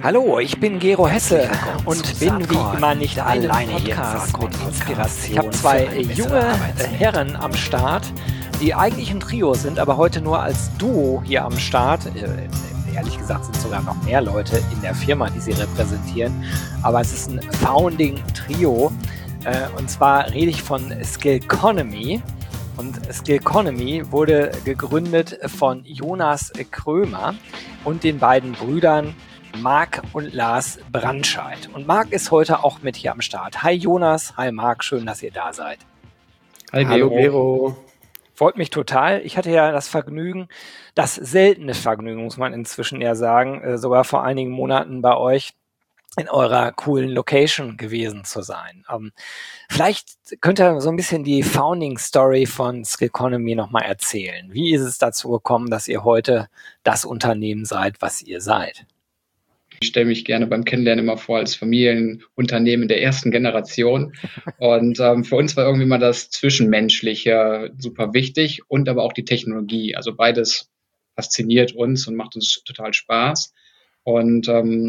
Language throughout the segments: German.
Hallo, ich bin Gero Hesse und bin wie immer nicht alleine hier mit Inspiration. Ich habe zwei junge Herren am Start, die eigentlich ein Trio sind, aber heute nur als Duo hier am Start. Ehrlich gesagt sind sogar noch mehr Leute in der Firma, die sie repräsentieren, aber es ist ein Founding-Trio und zwar rede ich von Skillconomy. Und Skillconomy wurde gegründet von Jonas Krömer und den beiden Brüdern Marc und Lars Brandscheid. Und Marc ist heute auch mit hier am Start. Hi Jonas, hi Marc, schön, dass ihr da seid. Hi Hallo Gero. Freut mich total. Ich hatte ja das Vergnügen, das seltene Vergnügen, muss man inzwischen eher sagen, sogar vor einigen Monaten bei euch in eurer coolen Location gewesen zu sein. Vielleicht könnt ihr so ein bisschen die Founding-Story von Skillconomy nochmal erzählen. Wie ist es dazu gekommen, dass ihr heute das Unternehmen seid, was ihr seid? Ich stelle mich gerne beim Kennenlernen immer vor als Familienunternehmen der ersten Generation. Und für uns war irgendwie mal das Zwischenmenschliche super wichtig und aber auch die Technologie. Also beides fasziniert uns und macht uns total Spaß. Und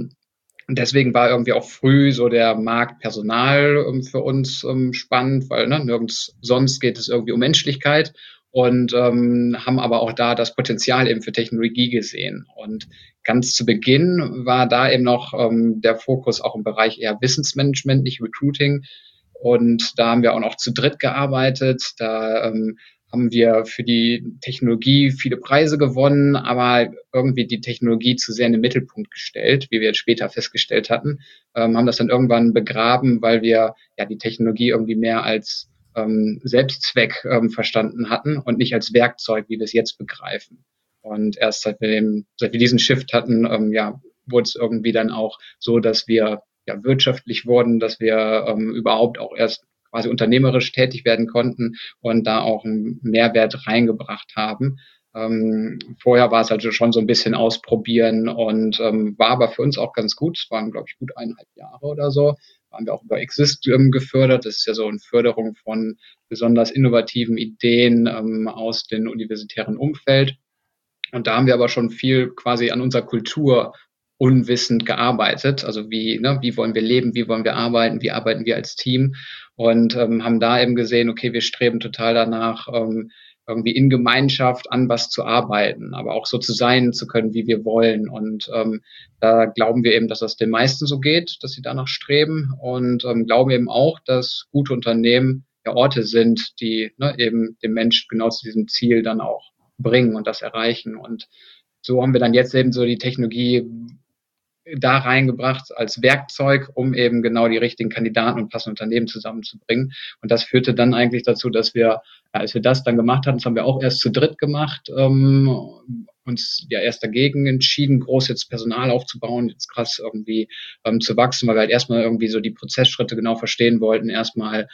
deswegen war irgendwie auch früh so der Markt Personal für uns spannend, weil nirgends sonst geht es irgendwie um Menschlichkeit und haben aber auch da das Potenzial eben für Technologie gesehen. Und ganz zu Beginn war da eben noch der Fokus auch im Bereich eher Wissensmanagement, nicht Recruiting. Und da haben wir auch noch zu dritt gearbeitet. Da haben wir für die Technologie viele Preise gewonnen, aber irgendwie die Technologie zu sehr in den Mittelpunkt gestellt, wie wir jetzt später festgestellt hatten, haben das dann irgendwann begraben, weil wir ja die Technologie irgendwie mehr als Selbstzweck verstanden hatten und nicht als Werkzeug, wie wir es jetzt begreifen. Und erst seit wir diesen Shift hatten, wurde es irgendwie dann auch so, dass wir wirtschaftlich wurden, dass wir überhaupt auch erst quasi unternehmerisch tätig werden konnten und da auch einen Mehrwert reingebracht haben. Vorher war es also schon so ein bisschen ausprobieren und war aber für uns auch ganz gut. Es waren, glaube ich, gut 1,5 Jahre oder so. Waren wir auch über Exist gefördert. Das ist ja so eine Förderung von besonders innovativen Ideen aus dem universitären Umfeld. Und da haben wir aber schon viel quasi an unserer Kultur unwissend gearbeitet. Also wie wollen wir leben, wie wollen wir arbeiten, wie arbeiten wir als Team und haben da eben gesehen, okay, wir streben total danach, irgendwie in Gemeinschaft an was zu arbeiten, aber auch so zu sein zu können, wie wir wollen. Und da glauben wir eben, dass das den meisten so geht, dass sie danach streben und glauben eben auch, dass gute Unternehmen ja Orte sind, die eben den Menschen genau zu diesem Ziel dann auch bringen und das erreichen. Und so haben wir dann jetzt eben so die Technologie da reingebracht als Werkzeug, um eben genau die richtigen Kandidaten und passende Unternehmen zusammenzubringen. Und das führte dann eigentlich dazu, dass wir, als wir das dann gemacht hatten, das haben wir auch erst zu dritt gemacht, uns ja erst dagegen entschieden, groß jetzt Personal aufzubauen, jetzt krass irgendwie zu wachsen, weil wir halt erstmal irgendwie so die Prozessschritte genau verstehen wollten, erstmal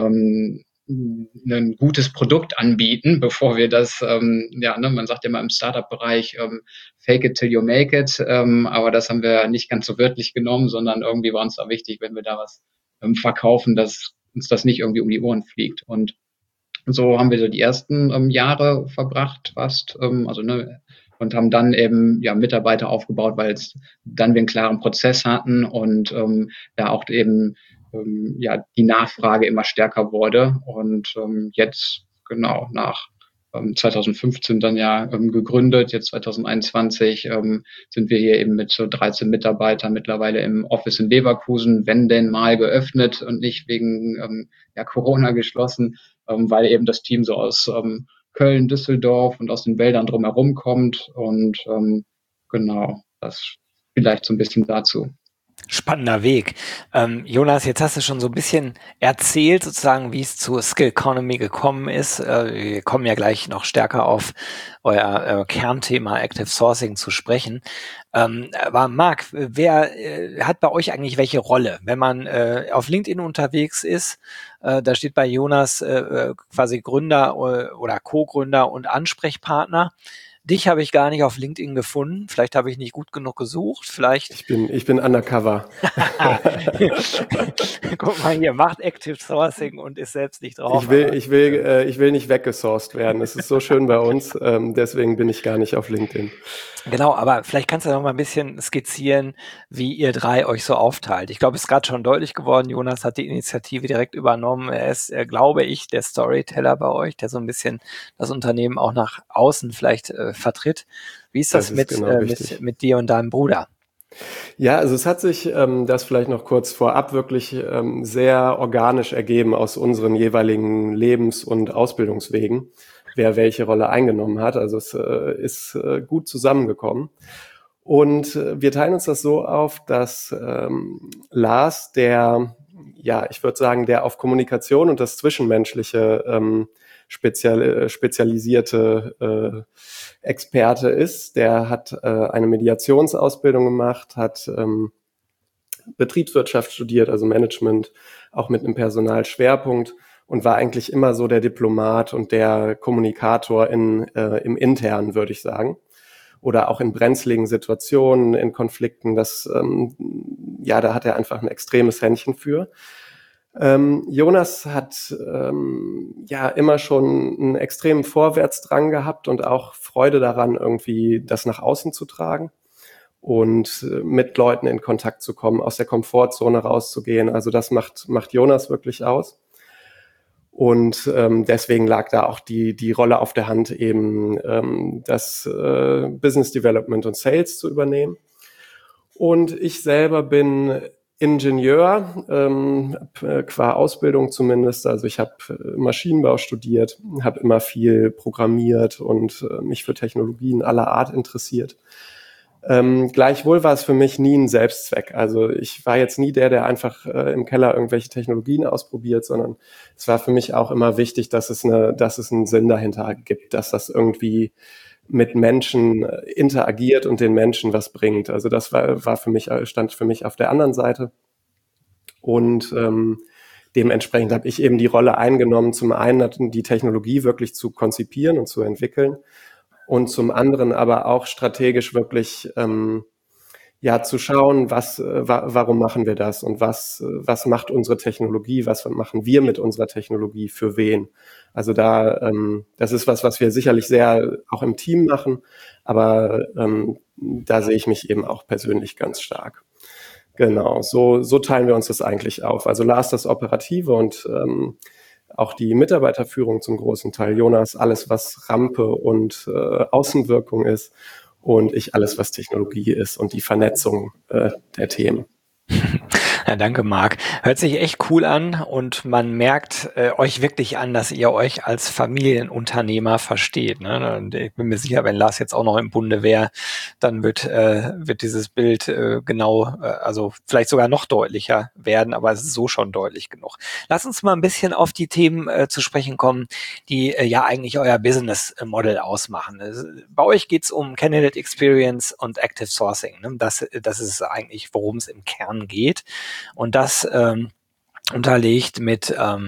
ein gutes Produkt anbieten, bevor wir das, man sagt ja immer im Startup-Bereich, fake it till you make it, aber das haben wir nicht ganz so wörtlich genommen, sondern irgendwie war uns da wichtig, wenn wir da was verkaufen, dass uns das nicht irgendwie um die Ohren fliegt. Und so haben wir so die ersten Jahre verbracht fast, und haben dann eben Mitarbeiter aufgebaut, weil dann wir einen klaren Prozess hatten und da auch eben die Nachfrage immer stärker wurde. Und jetzt genau nach 2015 dann gegründet, jetzt 2021 sind wir hier eben mit so 13 Mitarbeitern mittlerweile im Office in Leverkusen, wenn denn mal geöffnet und nicht wegen Corona geschlossen, weil eben das Team so aus Köln, Düsseldorf und aus den Wäldern drumherum kommt. Und genau, das vielleicht so ein bisschen dazu. Spannender Weg. Jonas, jetzt hast du schon so ein bisschen erzählt, sozusagen, wie es zu Skillconomy gekommen ist. Wir kommen ja gleich noch stärker auf euer Kernthema Active Sourcing zu sprechen. Aber Marc, wer hat bei euch eigentlich welche Rolle? Wenn man auf LinkedIn unterwegs ist, da steht bei Jonas quasi Gründer oder Co-Gründer und Ansprechpartner. Dich habe ich gar nicht auf LinkedIn gefunden. Vielleicht habe ich nicht gut genug gesucht. Vielleicht. Ich bin undercover. Guck mal hier, macht Active Sourcing und ist selbst nicht drauf. Ich will nicht weggesourced werden. Es ist so schön bei uns. Deswegen bin ich gar nicht auf LinkedIn. Genau, aber vielleicht kannst du noch mal ein bisschen skizzieren, wie ihr drei euch so aufteilt. Ich glaube, es ist gerade schon deutlich geworden, Jonas hat die Initiative direkt übernommen. Er ist, glaube ich, der Storyteller bei euch, der so ein bisschen das Unternehmen auch nach außen vielleicht vertritt. Wie ist das mit dir und deinem Bruder? Ja, also es hat sich das vielleicht noch kurz vorab wirklich sehr organisch ergeben aus unseren jeweiligen Lebens- und Ausbildungswegen, wer welche Rolle eingenommen hat. Also es ist gut zusammengekommen. Und wir teilen uns das so auf, dass Lars, der auf Kommunikation und das Zwischenmenschliche spezialisierte Experte ist. Der hat eine Mediationsausbildung gemacht, hat Betriebswirtschaft studiert, also Management, auch mit einem Personalschwerpunkt und war eigentlich immer so der Diplomat und der Kommunikator im Internen, würde ich sagen. Oder auch in brenzligen Situationen, in Konflikten. Da hat er einfach ein extremes Händchen für. Jonas hat immer schon einen extremen Vorwärtsdrang gehabt und auch Freude daran, irgendwie das nach außen zu tragen und mit Leuten in Kontakt zu kommen, aus der Komfortzone rauszugehen. Also das macht Jonas wirklich aus. Und deswegen lag da auch die Rolle auf der Hand, eben das Business Development und Sales zu übernehmen. Und ich selber bin Ingenieur, qua Ausbildung zumindest. Also ich habe Maschinenbau studiert, habe immer viel programmiert und mich für Technologien aller Art interessiert. Gleichwohl war es für mich nie ein Selbstzweck. Also ich war jetzt nie der einfach im Keller irgendwelche Technologien ausprobiert, sondern es war für mich auch immer wichtig, dass es einen Sinn dahinter gibt, dass das irgendwie mit Menschen interagiert und den Menschen was bringt. Also das stand für mich auf der anderen Seite. Und dementsprechend habe ich eben die Rolle eingenommen, zum einen die Technologie wirklich zu konzipieren und zu entwickeln und zum anderen aber auch strategisch wirklich zu schauen, warum machen wir das und was macht unsere Technologie, was machen wir mit unserer Technologie für wen. Also das ist was wir sicherlich sehr auch im Team machen, aber da sehe ich mich eben auch persönlich ganz stark. Genau, so teilen wir uns das eigentlich auf. Also Lars das Operative und auch die Mitarbeiterführung zum großen Teil, Jonas alles, was Rampe und Außenwirkung ist und ich alles, was Technologie ist und die Vernetzung der Themen. Ja, danke, Marc. Hört sich echt cool an und man merkt euch wirklich an, dass ihr euch als Familienunternehmer versteht. Ne? Und ich bin mir sicher, wenn Lars jetzt auch noch im Bunde wäre, dann wird dieses Bild also vielleicht sogar noch deutlicher werden, aber es ist so schon deutlich genug. Lass uns mal ein bisschen auf die Themen zu sprechen kommen, die eigentlich euer Business Model ausmachen. Bei euch geht's um Candidate Experience und Active Sourcing. Ne? Das ist eigentlich, worum es im Kern geht. Und das unterlegt mit,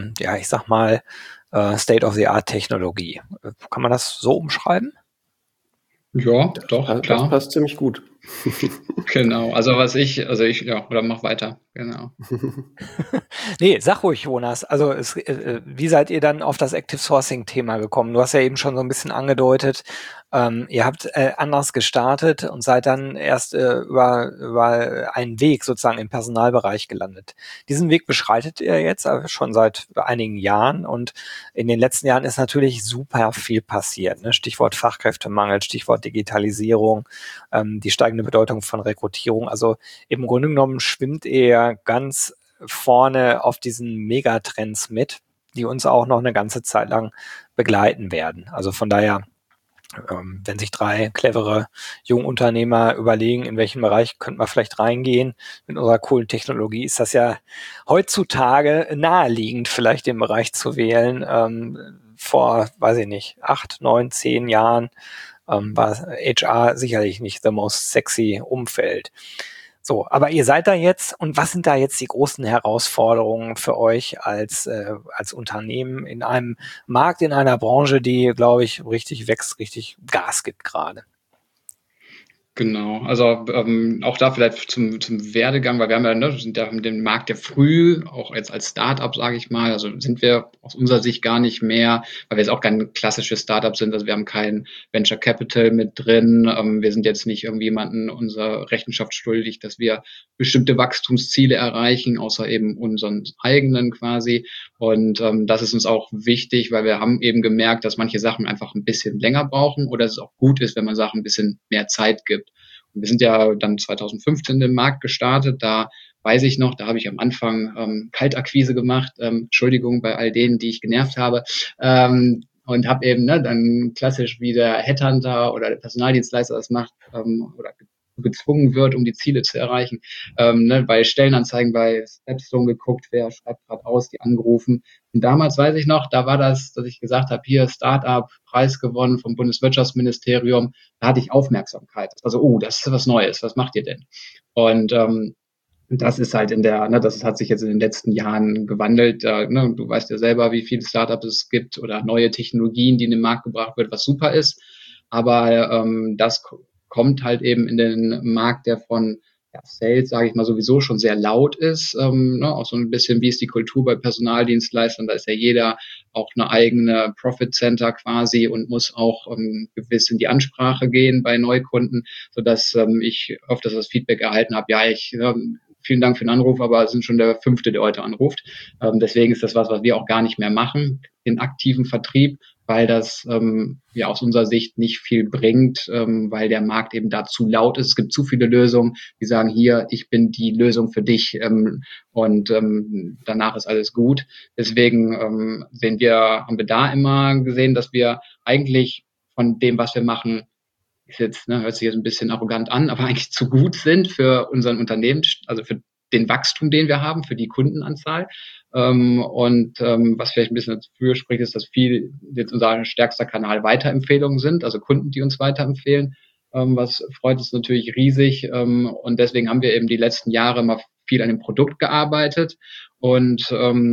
State-of-the-Art-Technologie. Kann man das so umschreiben? Ja, doch, klar. Das passt ziemlich gut. Genau, oder mach weiter, genau. Nee, sag ruhig, Jonas. Also wie seid ihr dann auf das Active Sourcing-Thema gekommen? Du hast ja eben schon so ein bisschen angedeutet, ihr habt anders gestartet und seid dann erst über einen Weg sozusagen im Personalbereich gelandet. Diesen Weg beschreitet ihr jetzt schon seit einigen Jahren und in den letzten Jahren ist natürlich super viel passiert. Ne? Stichwort Fachkräftemangel, Stichwort Digitalisierung, die steigende Bedeutung von Rekrutierung. Also im Grunde genommen schwimmt ihr ganz vorne auf diesen Megatrends mit, die uns auch noch eine ganze Zeit lang begleiten werden. Also von daher, wenn sich drei clevere Jungunternehmer überlegen, in welchen Bereich könnte man vielleicht reingehen mit unserer coolen Technologie, ist das ja heutzutage naheliegend, vielleicht den Bereich zu wählen. Vor, 8, 9, 10 Jahren war HR sicherlich nicht the most sexy Umfeld. So, aber ihr seid da jetzt, und was sind da jetzt die großen Herausforderungen für euch als Unternehmen in einem Markt, in einer Branche, die, glaube ich, richtig wächst, richtig Gas gibt gerade? Genau, also auch da vielleicht zum Werdegang, weil wir haben ja, ne, sind ja den Markt ja früh, auch jetzt als Startup, sage ich mal, also sind wir aus unserer Sicht gar nicht mehr, weil wir jetzt auch kein klassisches Startup sind, also wir haben kein Venture Capital mit drin, wir sind jetzt nicht irgendwie jemanden unserer Rechenschaft schuldig, dass wir bestimmte Wachstumsziele erreichen, außer eben unseren eigenen quasi. Und das ist uns auch wichtig, weil wir haben eben gemerkt, dass manche Sachen einfach ein bisschen länger brauchen oder dass es auch gut ist, wenn man Sachen ein bisschen mehr Zeit gibt. Und wir sind ja dann 2015 im Markt gestartet. Da weiß ich noch, da habe ich am Anfang Kaltakquise gemacht. Entschuldigung bei all denen, die ich genervt habe. Und habe eben dann klassisch wie der Headhunter oder der Personaldienstleister das macht oder gezwungen wird, um die Ziele zu erreichen. Bei Stellenanzeigen bei Stepstone geguckt, wer schreibt gerade aus, die angerufen. Und damals weiß ich noch, da war das, dass ich gesagt habe, hier Startup, Preis gewonnen vom Bundeswirtschaftsministerium, da hatte ich Aufmerksamkeit. Also, oh, das ist was Neues, was macht ihr denn? Und das ist halt das hat sich jetzt in den letzten Jahren gewandelt. Du weißt ja selber, wie viele Startups es gibt oder neue Technologien, die in den Markt gebracht wird, was super ist. Aber das kommt halt eben in den Markt, der von Sales, sage ich mal, sowieso schon sehr laut ist. Auch so ein bisschen, wie ist die Kultur bei Personaldienstleistern? Da ist ja jeder auch eine eigene Profit Center quasi und muss auch gewiss in die Ansprache gehen bei Neukunden, sodass ich öfters das Feedback erhalten habe, vielen Dank für den Anruf, aber es sind schon der 5., der heute anruft. Deswegen ist das was wir auch gar nicht mehr machen, den aktiven Vertrieb, weil das aus unserer Sicht nicht viel bringt, weil der Markt eben da zu laut ist. Es gibt zu viele Lösungen, die sagen, hier, ich bin die Lösung für dich und danach ist alles gut. Deswegen haben wir da immer gesehen, dass wir eigentlich von dem, was wir machen, hört sich jetzt ein bisschen arrogant an, aber eigentlich zu gut sind für unseren Unternehmen, also für den Wachstum, den wir haben, für die Kundenanzahl. Was vielleicht ein bisschen dafür spricht, ist, dass viel jetzt unser stärkster Kanal Weiterempfehlungen sind, also Kunden, die uns weiterempfehlen. Was freut uns natürlich riesig. Und deswegen haben wir eben die letzten Jahre immer viel an dem Produkt gearbeitet und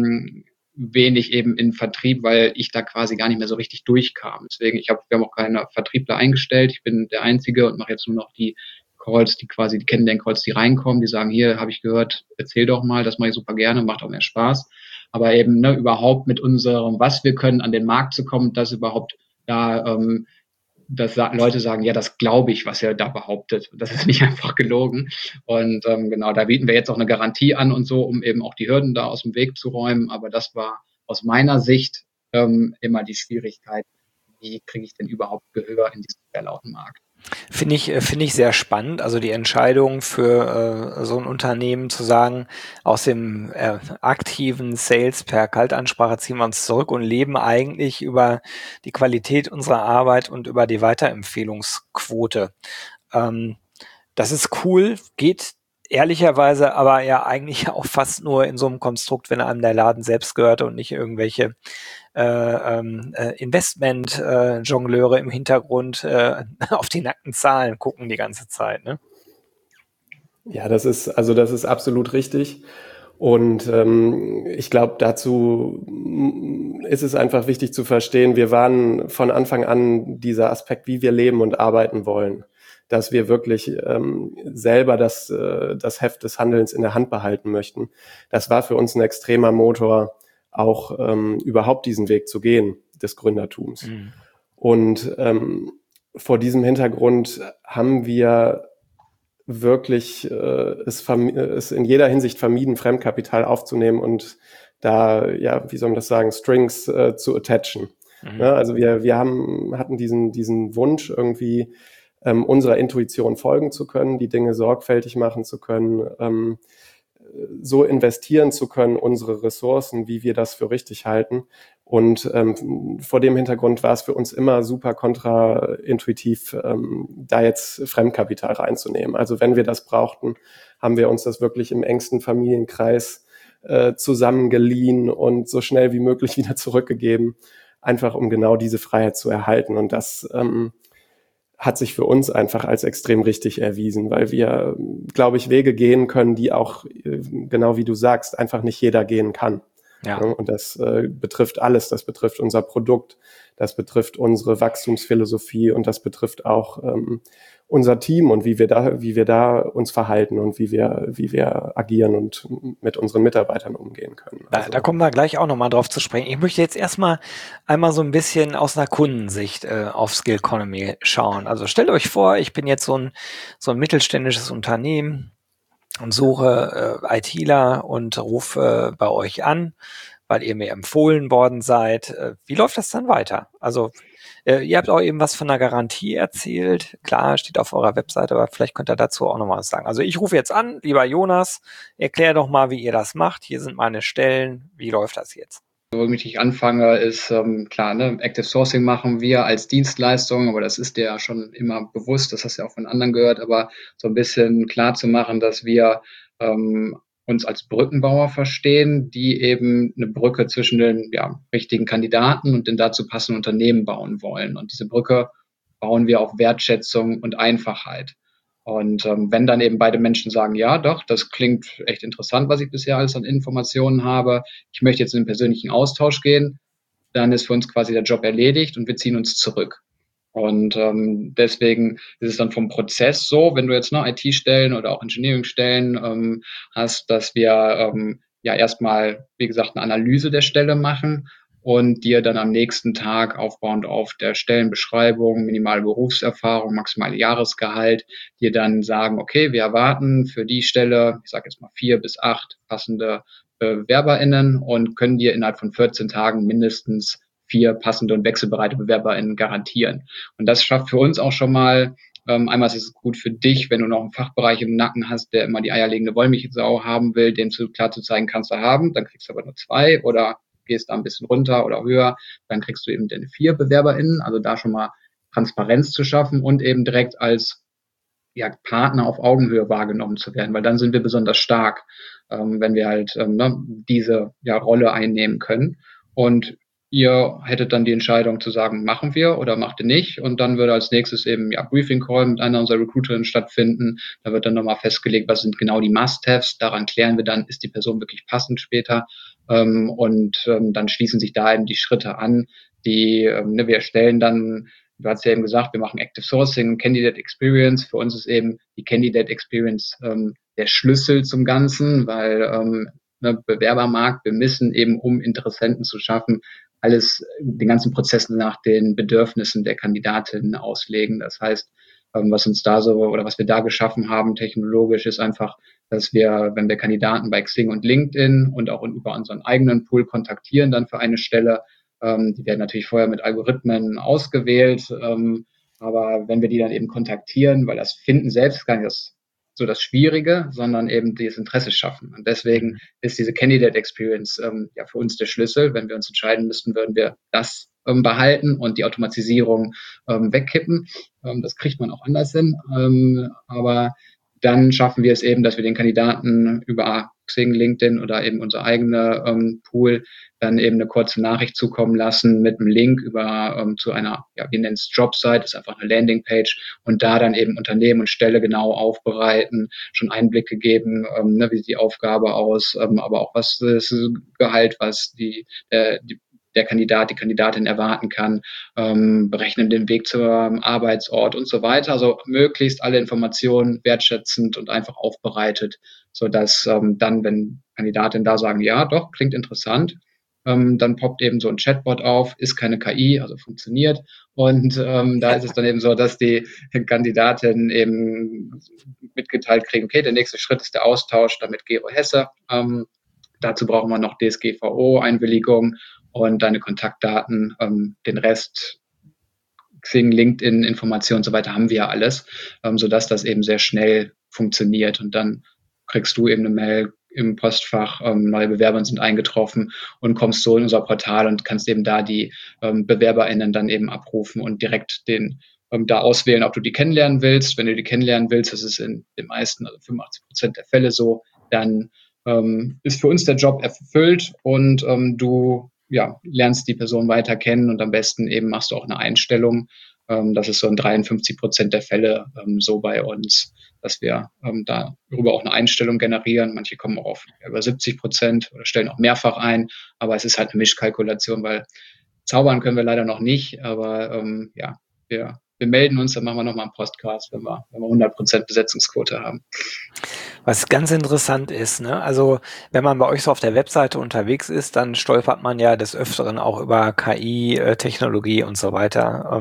wenig eben in Vertrieb, weil ich da quasi gar nicht mehr so richtig durchkam. Deswegen, wir haben auch keine Vertriebler eingestellt. Ich bin der Einzige und mache jetzt nur noch die Calls, die Kennenlern-Calls, die reinkommen, die sagen, hier habe ich gehört, erzähl doch mal, das mache ich super gerne, macht auch mehr Spaß. Aber eben überhaupt mit unserem, was wir können, an den Markt zu kommen, dass überhaupt da Leute sagen, ja, das glaube ich, was er da behauptet. Das ist nicht einfach gelogen. Und da bieten wir jetzt auch eine Garantie an und so, um eben auch die Hürden da aus dem Weg zu räumen. Aber das war aus meiner Sicht immer die Schwierigkeit. Wie kriege ich denn überhaupt Gehör in diesem sehr lauten Markt? Finde ich sehr spannend. Also die Entscheidung für so ein Unternehmen zu sagen, aus dem aktiven Sales per Kaltansprache ziehen wir uns zurück und leben eigentlich über die Qualität unserer Arbeit und über die Weiterempfehlungsquote. Das ist cool, geht ehrlicherweise aber ja eigentlich auch fast nur in so einem Konstrukt, wenn einem der Laden selbst gehört und nicht irgendwelche Investment-Jongleure im Hintergrund auf die nackten Zahlen gucken die ganze Zeit, ne? Ja, das ist absolut richtig. Und ich glaube, dazu ist es einfach wichtig zu verstehen, wir waren von Anfang an dieser Aspekt, wie wir leben und arbeiten wollen, dass wir wirklich selber das Heft des Handelns in der Hand behalten möchten. Das war für uns ein extremer Motor, auch überhaupt diesen Weg zu gehen, des Gründertums. Mhm. Und vor diesem Hintergrund haben wir wirklich es in jeder Hinsicht vermieden, Fremdkapital aufzunehmen und da, wie soll man das sagen, Strings zu attachen. Mhm. Ja, also wir hatten diesen Wunsch, irgendwie unserer Intuition folgen zu können, die Dinge sorgfältig machen zu können, so investieren zu können, unsere Ressourcen, wie wir das für richtig halten. Und vor dem Hintergrund war es für uns immer super kontraintuitiv, da jetzt Fremdkapital reinzunehmen. Also wenn wir das brauchten, haben wir uns das wirklich im engsten Familienkreis zusammengeliehen und so schnell wie möglich wieder zurückgegeben, einfach um genau diese Freiheit zu erhalten. Und das hat sich für uns einfach als extrem richtig erwiesen, weil wir, glaube ich, Wege gehen können, die auch, genau wie du sagst, einfach nicht jeder gehen kann. Ja. Und das betrifft alles. Das betrifft unser Produkt, das betrifft unsere Wachstumsphilosophie und das betrifft auch unser Team und wie wir da uns verhalten und wie wir agieren und mit unseren Mitarbeitern umgehen können. Da kommen wir gleich auch nochmal drauf zu sprechen. Ich möchte jetzt erstmal einmal so ein bisschen aus einer Kundensicht auf Skillconomy schauen. Also stellt euch vor, ich bin jetzt so ein mittelständisches Unternehmen und suche ITler und rufe bei euch an, weil ihr mir empfohlen worden seid. Wie läuft das dann weiter? Also ihr habt auch eben was von einer Garantie erzählt. Klar, steht auf eurer Webseite, aber vielleicht könnt ihr dazu auch noch mal was sagen. Also ich rufe jetzt an, lieber Jonas, erklär doch mal, wie ihr das macht. Hier sind meine Stellen. Wie läuft das jetzt? Womit ich anfange, ist klar, Active Sourcing machen wir als Dienstleistung, aber das ist dir ja schon immer bewusst, das hast du ja auch von anderen gehört, aber so ein bisschen klar zu machen, dass wir uns als Brückenbauer verstehen, die eben eine Brücke zwischen den richtigen Kandidaten und den dazu passenden Unternehmen bauen wollen. Und diese Brücke bauen wir auf Wertschätzung und Einfachheit. Und wenn dann eben beide Menschen sagen, ja, doch, das klingt echt interessant, was ich bisher alles an Informationen habe, ich möchte jetzt in den persönlichen Austausch gehen, dann ist für uns quasi der Job erledigt und wir ziehen uns zurück. Und deswegen ist es dann vom Prozess so, wenn du jetzt IT-Stellen oder auch Engineering-Stellen hast, dass wir erstmal, wie gesagt, eine Analyse der Stelle machen und dir dann am nächsten Tag aufbauend auf der Stellenbeschreibung, minimale Berufserfahrung, maximale Jahresgehalt, dir dann sagen, okay, wir erwarten für die Stelle, ich sage jetzt mal 4 bis 8 passende BewerberInnen und können dir innerhalb von 14 Tagen mindestens 4 passende und wechselbereite BewerberInnen garantieren. Und das schafft für uns auch schon mal, einmal ist es gut für dich, wenn du noch einen Fachbereich im Nacken hast, der immer die eierlegende Wollmilchsau haben will, dem klar zu zeigen, kannst du haben, dann kriegst du aber nur 2 oder gehst da ein bisschen runter oder höher, dann kriegst du eben deine 4 BewerberInnen, also da schon mal Transparenz zu schaffen und eben direkt als Partner auf Augenhöhe wahrgenommen zu werden, weil dann sind wir besonders stark, wenn wir halt diese Rolle einnehmen können. Und ihr hättet dann die Entscheidung zu sagen, machen wir oder macht ihr nicht. Und dann würde als nächstes eben Briefing Call mit einer unserer Recruiterinnen stattfinden. Da wird dann nochmal festgelegt, was sind genau die Must-Haves. Daran klären wir dann, ist die Person wirklich passend später. Und dann schließen sich da eben die Schritte an, die wir erstellen dann. Du hast ja eben gesagt, wir machen Active Sourcing, Candidate Experience. Für uns ist eben die Candidate Experience der Schlüssel zum Ganzen, weil Bewerbermarkt, wir müssen eben, um Interessenten zu schaffen, den ganzen Prozess nach den Bedürfnissen der Kandidatinnen auslegen. Das heißt, was wir da geschaffen haben technologisch, ist einfach, dass wir, wenn wir Kandidaten bei Xing und LinkedIn und auch über unseren eigenen Pool kontaktieren, dann für eine Stelle, die werden natürlich vorher mit Algorithmen ausgewählt, aber wenn wir die dann eben kontaktieren, weil das Finden selbst gar nicht das Schwierige, sondern eben dieses Interesse schaffen. Und deswegen ist diese Candidate Experience für uns der Schlüssel. Wenn wir uns entscheiden müssten, würden wir das behalten und die Automatisierung wegkippen. Das kriegt man auch anders hin. Aber dann schaffen wir es eben, dass wir den Kandidaten über Xing, LinkedIn oder eben unser eigener Pool dann eben eine kurze Nachricht zukommen lassen mit einem Link zu einer, wir nennen es Jobsite, ist einfach eine Landingpage und da dann eben Unternehmen und Stelle genau aufbereiten, schon Einblicke geben, wie sieht die Aufgabe aus, aber auch was das Gehalt, was der Kandidat, die Kandidatin erwarten kann, berechnen den Weg zum Arbeitsort und so weiter. Also möglichst alle Informationen wertschätzend und einfach aufbereitet, sodass dann, wenn Kandidatinnen da sagen, ja, doch, klingt interessant, dann poppt eben so ein Chatbot auf, ist keine KI, also funktioniert. Und da ist es dann eben so, dass die Kandidatinnen eben mitgeteilt kriegen, okay, der nächste Schritt ist der Austausch, damit Gero Hesse. Dazu brauchen wir noch DSGVO-Einwilligung und deine Kontaktdaten, den Rest, Xing, LinkedIn, Informationen und so weiter haben wir ja alles, sodass das eben sehr schnell funktioniert. Und dann kriegst du eben eine Mail im Postfach, neue Bewerber sind eingetroffen und kommst so in unser Portal und kannst eben da die BewerberInnen dann eben abrufen und direkt da auswählen, ob du die kennenlernen willst. Wenn du die kennenlernen willst, das ist in den meisten, also 85% der Fälle so, dann ist für uns der Job erfüllt und du lernst die Person weiter kennen und am besten eben machst du auch eine Einstellung, Das ist so in 53% der Fälle so bei uns, dass wir darüber auch eine Einstellung generieren. Manche kommen auch auf über 70% oder stellen auch mehrfach ein, aber es ist halt eine Mischkalkulation, weil zaubern können wir leider noch nicht, aber wir melden uns, dann machen wir nochmal einen Podcast, wenn wir 100% Besetzungsquote haben. Was ganz interessant ist, ne? Also wenn man bei euch so auf der Webseite unterwegs ist, dann stolpert man ja des Öfteren auch über KI, Technologie und so weiter.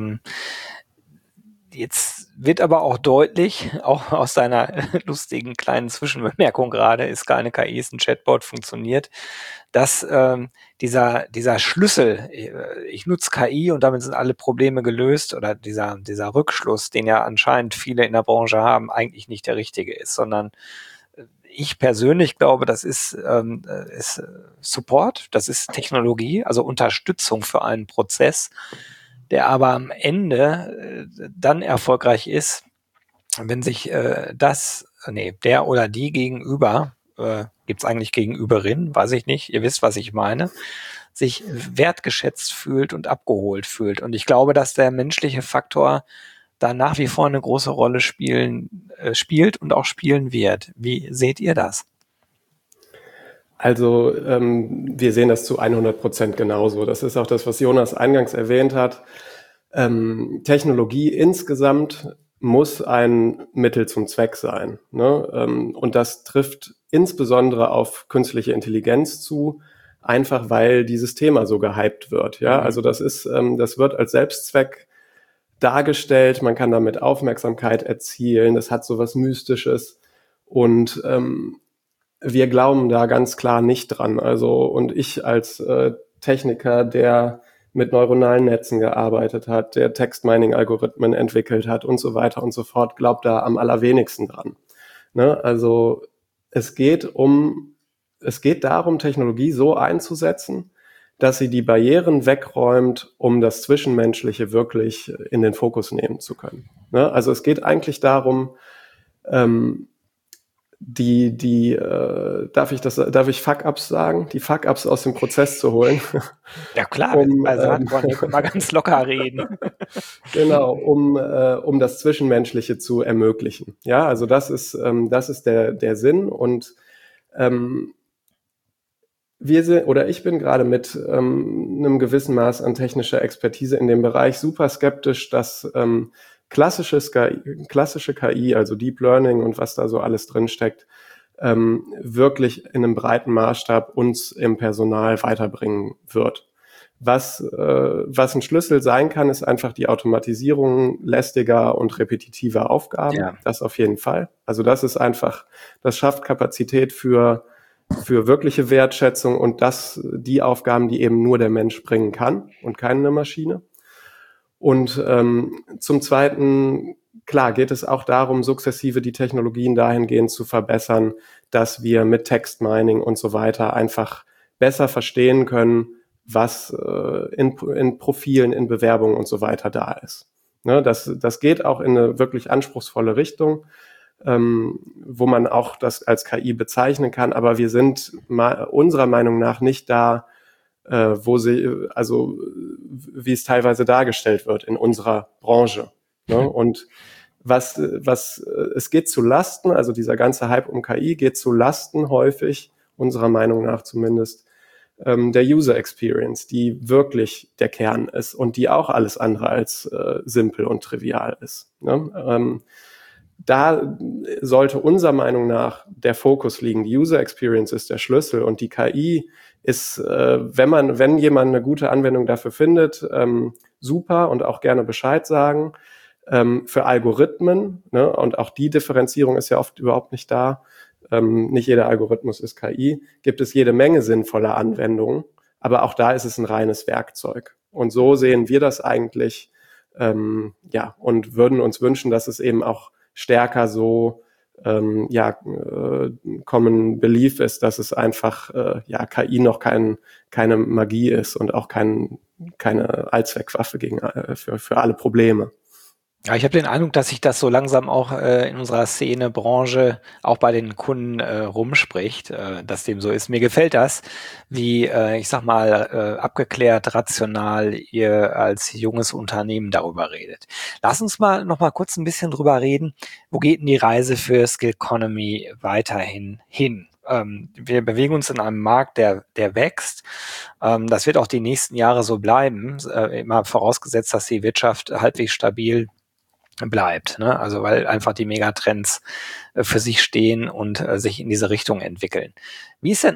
Jetzt wird aber auch deutlich, auch aus deiner lustigen kleinen Zwischenbemerkung gerade, ist keine KI, ist ein Chatbot, funktioniert, dass dieser Schlüssel, ich nutze KI und damit sind alle Probleme gelöst, oder dieser Rückschluss, den ja anscheinend viele in der Branche haben, eigentlich nicht der richtige ist, sondern ich persönlich glaube, das ist Support, das ist Technologie, also Unterstützung für einen Prozess, der aber am Ende dann erfolgreich ist, wenn sich der oder die Gegenüber, gibt es eigentlich Gegenüberin, weiß ich nicht, ihr wisst, was ich meine, sich wertgeschätzt fühlt und abgeholt fühlt. Und ich glaube, dass der menschliche Faktor da nach wie vor eine große Rolle spielt und auch spielen wird. Wie seht ihr das? Also wir sehen das zu 100% genauso. Das ist auch das, was Jonas eingangs erwähnt hat. Technologie insgesamt muss ein Mittel zum Zweck sein, ne? Und das trifft insbesondere auf künstliche Intelligenz zu, einfach weil dieses Thema so gehypt wird. Ja, also das wird als Selbstzweck dargestellt. Man kann damit Aufmerksamkeit erzielen. Das hat so was Mystisches und wir glauben da ganz klar nicht dran. Also, und ich als Techniker, der mit neuronalen Netzen gearbeitet hat, der Textmining-Algorithmen entwickelt hat und so weiter und so fort, glaubt da am allerwenigsten dran. Ne? Also es geht darum, Technologie so einzusetzen, dass sie die Barrieren wegräumt, um das Zwischenmenschliche wirklich in den Fokus nehmen zu können. Ne? Also es geht eigentlich darum, darf ich Fuck-Ups sagen? Die Fuck-Ups aus dem Prozess zu holen. Ja klar, mal ganz locker reden. Genau, um das Zwischenmenschliche zu ermöglichen. Ja, also das ist der Sinn und ich bin gerade mit einem gewissen Maß an technischer Expertise in dem Bereich super skeptisch, dass klassische KI, also Deep Learning und was da so alles drinsteckt, wirklich in einem breiten Maßstab uns im Personal weiterbringen wird. Was ein Schlüssel sein kann, ist einfach die Automatisierung lästiger und repetitiver Aufgaben. Ja. Das auf jeden Fall. Also das schafft Kapazität für wirkliche Wertschätzung und die Aufgaben, die eben nur der Mensch bringen kann und keine Maschine. Und zum Zweiten, klar, geht es auch darum, sukzessive die Technologien dahingehend zu verbessern, dass wir mit Textmining und so weiter einfach besser verstehen können, was in Profilen, in Bewerbungen und so weiter da ist. Ne, das geht auch in eine wirklich anspruchsvolle Richtung, wo man auch das als KI bezeichnen kann, aber wir sind unserer Meinung nach nicht da, wie es teilweise dargestellt wird in unserer Branche. Ne? Und es geht zu Lasten, also dieser ganze Hype um KI geht zu Lasten häufig, unserer Meinung nach zumindest, der User Experience, die wirklich der Kern ist und die auch alles andere als simpel und trivial ist. Ne? Da sollte unserer Meinung nach der Fokus liegen. Die User Experience ist der Schlüssel und die KI ist, wenn jemand eine gute Anwendung dafür findet, super und auch gerne Bescheid sagen. Für Algorithmen, ne, und auch die Differenzierung ist ja oft überhaupt nicht da, nicht jeder Algorithmus ist KI, gibt es jede Menge sinnvoller Anwendungen, aber auch da ist es ein reines Werkzeug. Und so sehen wir das eigentlich, und würden uns wünschen, dass es eben auch stärker so Common Belief ist, dass es einfach KI noch keine Magie ist und auch keine Allzweckwaffe für alle Probleme. Ja, ich habe den Eindruck, dass sich das so langsam auch in unserer Szene, Branche, auch bei den Kunden rumspricht, dass dem so ist. Mir gefällt das, wie, ich sag mal, abgeklärt, rational ihr als junges Unternehmen darüber redet. Lass uns mal noch mal kurz ein bisschen drüber reden. Wo geht denn die Reise für Skillconomy weiterhin hin? Wir bewegen uns in einem Markt, der wächst. Das wird auch die nächsten Jahre so bleiben, immer vorausgesetzt, dass die Wirtschaft halbwegs stabil bleibt, ne? Also weil einfach die Megatrends für sich stehen und sich in diese Richtung entwickeln. Wie ist denn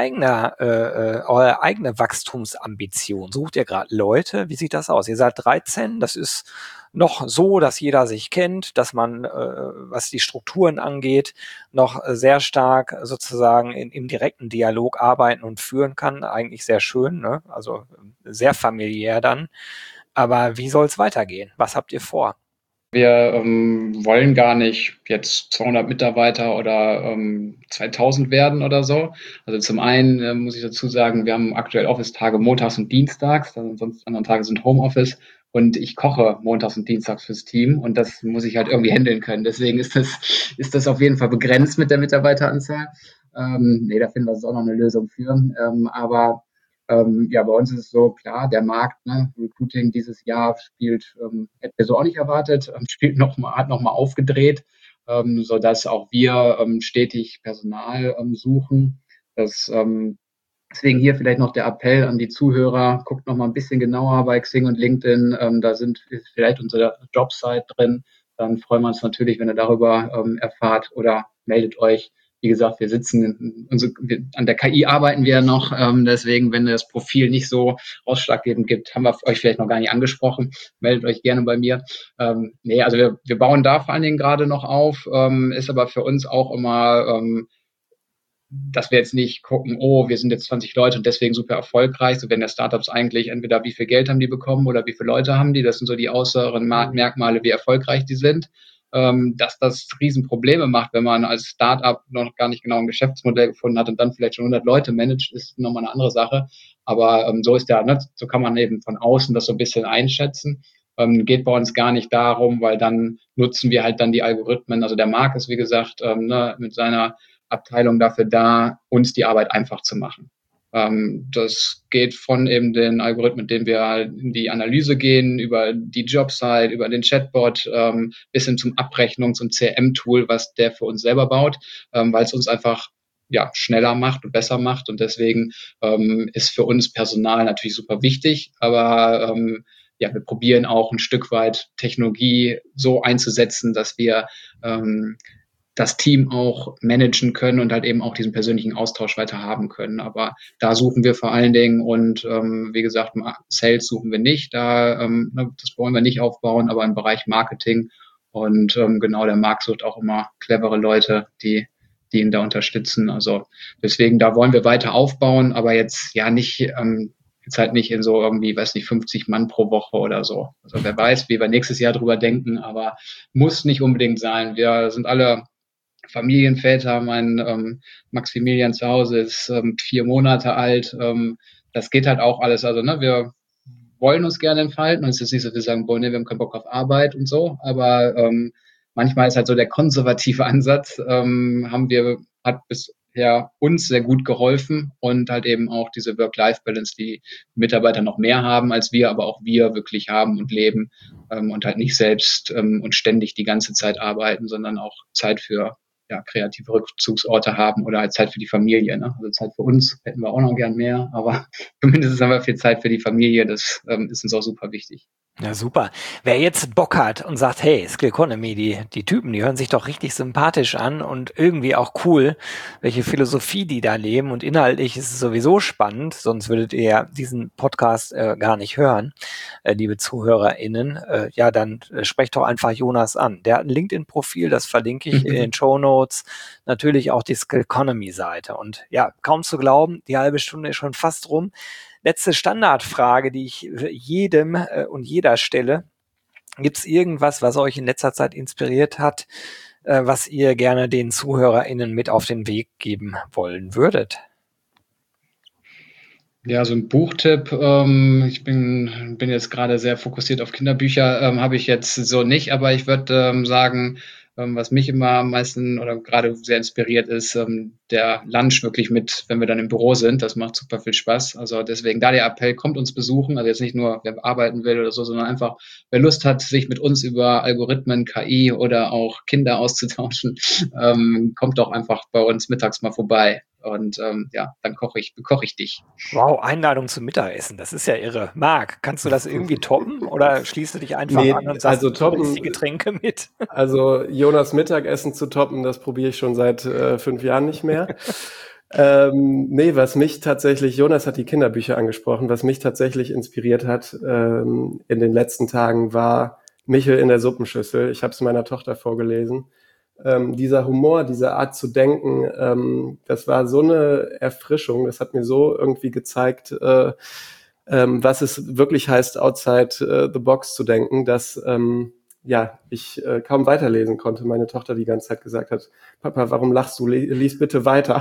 eure eigene Wachstumsambition? Sucht ihr gerade Leute? Wie sieht das aus? Ihr seid 13, das ist noch so, dass jeder sich kennt, dass man, was die Strukturen angeht, noch sehr stark sozusagen im direkten Dialog arbeiten und führen kann. Eigentlich sehr schön, ne? Also sehr familiär dann. Aber wie soll es weitergehen? Was habt ihr vor? Wir wollen gar nicht jetzt 200 Mitarbeiter oder 2000 werden oder so. Also zum einen muss ich dazu sagen, wir haben aktuell Office-Tage montags und dienstags, sonst anderen Tage sind Homeoffice. Und ich koche montags und dienstags fürs Team und das muss ich halt irgendwie handeln können. Deswegen ist das auf jeden Fall begrenzt mit der Mitarbeiteranzahl. Nee, da finden wir jetzt auch noch eine Lösung für. Aber ja, bei uns ist es so, klar, der Markt, ne, Recruiting dieses Jahr spielt, hätten wir so auch nicht erwartet, hat noch mal aufgedreht, sodass auch wir stetig Personal suchen. Das, deswegen hier vielleicht noch der Appell an die Zuhörer, guckt noch mal ein bisschen genauer bei Xing und LinkedIn, ist vielleicht unsere Jobsite drin. Dann freuen wir uns natürlich, wenn ihr darüber erfahrt oder meldet euch. Wie gesagt, an der KI arbeiten wir ja noch, deswegen, wenn das Profil nicht so ausschlaggebend gibt, haben wir euch vielleicht noch gar nicht angesprochen, meldet euch gerne bei mir. Nee, also wir bauen da vor allen Dingen gerade noch auf, ist aber für uns auch immer, dass wir jetzt nicht gucken, oh, wir sind jetzt 20 Leute und deswegen super erfolgreich. So werden ja Startups eigentlich entweder wie viel Geld haben die bekommen oder wie viele Leute haben die. Das sind so die äußeren Merkmale, wie erfolgreich die sind. Dass das Riesenprobleme macht, wenn man als Startup noch gar nicht genau ein Geschäftsmodell gefunden hat und dann vielleicht schon 100 Leute managt, ist nochmal eine andere Sache. Aber so ist ja, ne, so kann man eben von außen das so ein bisschen einschätzen. Geht bei uns gar nicht darum, weil dann nutzen wir halt dann die Algorithmen. Also der Marc ist, wie gesagt, ne, mit seiner Abteilung dafür da, uns die Arbeit einfach zu machen. Das geht von eben den Algorithmen, mit denen wir in die Analyse gehen, über die Jobsite, über den Chatbot, bis hin zum Abrechnungs- und CRM-Tool, was der für uns selber baut, weil es uns einfach ja, schneller macht und besser macht. Und deswegen ist für uns Personal natürlich super wichtig, aber ja, wir probieren auch ein Stück weit Technologie so einzusetzen, dass wir das Team auch managen können und halt eben auch diesen persönlichen Austausch weiter haben können. Aber da suchen wir vor allen Dingen und wie gesagt, Sales suchen wir nicht, das wollen wir nicht aufbauen, aber im Bereich Marketing und genau, der Markt sucht auch immer clevere Leute, die ihn da unterstützen. Also deswegen, da wollen wir weiter aufbauen, aber jetzt ja nicht, jetzt halt nicht in so irgendwie, weiß nicht, 50 Mann pro Woche oder so. Also wer weiß, wie wir nächstes Jahr drüber denken, aber muss nicht unbedingt sein. Wir sind alle Familienväter. Mein Maximilian zu Hause ist 4 Monate alt. Das geht halt auch alles. Also, ne, wir wollen uns gerne entfalten. Und es ist nicht so, wir sagen, boah, ne, wir haben keinen Bock auf Arbeit und so. Aber manchmal ist halt so der konservative Ansatz, hat bisher uns sehr gut geholfen und halt eben auch diese Work-Life-Balance, die Mitarbeiter noch mehr haben als wir, aber auch wir wirklich haben und leben und halt nicht selbst und ständig die ganze Zeit arbeiten, sondern auch Zeit für ja, kreative Rückzugsorte haben oder halt Zeit für die Familie. Ne? Also Zeit für uns hätten wir auch noch gern mehr, aber zumindest haben wir viel Zeit für die Familie. Das ist uns auch super wichtig. Ja, super. Wer jetzt Bock hat und sagt, hey, Skillconomy, die Typen, die hören sich doch richtig sympathisch an und irgendwie auch cool, welche Philosophie die da leben und inhaltlich ist es sowieso spannend, sonst würdet ihr ja diesen Podcast gar nicht hören, liebe ZuhörerInnen. Ja, dann sprecht doch einfach Jonas an. Der hat ein LinkedIn-Profil, das verlinke ich in den Shownotes, natürlich auch die Skillconomy-Seite. Und ja, kaum zu glauben, die halbe Stunde ist schon fast rum. Letzte Standardfrage, die ich jedem und jeder stelle. Gibt es irgendwas, was euch in letzter Zeit inspiriert hat, was ihr gerne den ZuhörerInnen mit auf den Weg geben wollen würdet? Ja, so ein Buchtipp, ich bin jetzt gerade sehr fokussiert auf Kinderbücher, habe ich jetzt so nicht, aber ich würde, sagen, was mich immer am meisten oder gerade sehr inspiriert ist, der Lunch wirklich mit, wenn wir dann im Büro sind. Das macht super viel Spaß. Also deswegen da der Appell, kommt uns besuchen. Also jetzt nicht nur, wer arbeiten will oder so, sondern einfach, wer Lust hat, sich mit uns über Algorithmen, KI oder auch Kinder auszutauschen, kommt doch einfach bei uns mittags mal vorbei. Und ja, dann bekoche ich dich. Wow, Einladung zum Mittagessen, das ist ja irre. Marc, kannst du das irgendwie toppen oder schließt du dich einfach Nee, an und sagst, also du bringst die toppen, Getränke mit? also Jonas Mittagessen zu toppen, das probiere ich schon seit 5 Jahren nicht mehr. Nee, was mich tatsächlich, Jonas hat die Kinderbücher angesprochen, was mich tatsächlich inspiriert hat in den letzten Tagen war Michel in der Suppenschüssel. Ich habe es meiner Tochter vorgelesen. Dieser Humor, diese Art zu denken, das war so eine Erfrischung. Das hat mir so irgendwie gezeigt, was es wirklich heißt, outside the box zu denken, dass ja, ich kaum weiterlesen konnte. Meine Tochter die ganze Zeit gesagt hat, Papa, warum lachst du? Lies bitte weiter.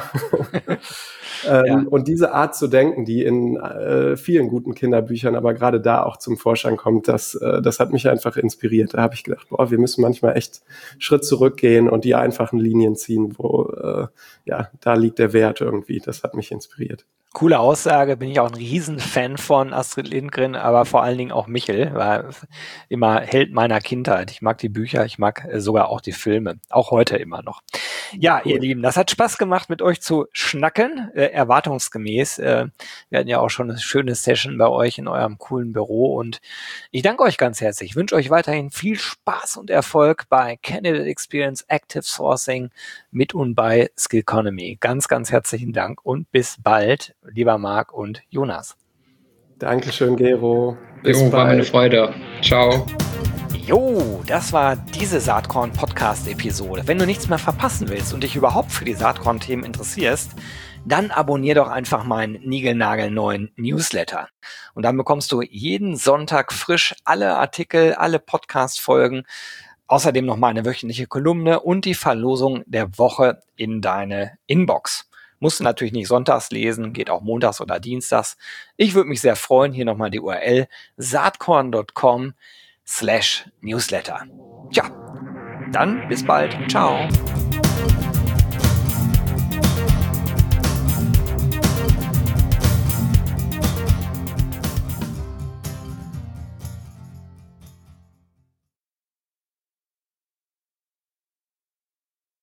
Ja. Und diese Art zu denken, die in vielen guten Kinderbüchern, aber gerade da auch zum Vorschein kommt, das hat mich einfach inspiriert. Da habe ich gedacht, boah, wir müssen manchmal echt Schritt zurückgehen und die einfachen Linien ziehen, wo ja, da liegt der Wert irgendwie. Das hat mich inspiriert. Coole Aussage, bin ich auch ein Riesenfan von Astrid Lindgren, aber vor allen Dingen auch Michel, war immer Held meiner Kindheit. Ich mag die Bücher, ich mag sogar auch die Filme, auch heute immer noch. Ja, Cool. ihr Lieben, das hat Spaß gemacht, mit euch zu schnacken, erwartungsgemäß. Wir hatten ja auch schon eine schöne Session bei euch in eurem coolen Büro und ich danke euch ganz herzlich. Ich wünsche euch weiterhin viel Spaß und Erfolg bei Candidate Experience Active Sourcing mit und bei Skillconomy. Ganz, ganz herzlichen Dank und bis bald, lieber Marc und Jonas. Dankeschön, Gero. Bis Jo, war mir eine Freude. Ciao. Jo, das war diese Saatkorn-Podcast-Episode. Wenn du nichts mehr verpassen willst und dich überhaupt für die Saatkorn-Themen interessierst, dann abonnier doch einfach meinen niegelnagelneuen Newsletter. Und dann bekommst du jeden Sonntag frisch alle Artikel, alle Podcast-Folgen, außerdem noch mal eine wöchentliche Kolumne und die Verlosung der Woche in deine Inbox. Musst du natürlich nicht sonntags lesen, geht auch montags oder dienstags. Ich würde mich sehr freuen, hier nochmal die URL saatkorn.com/newsletter. Tja, dann bis bald. Ciao.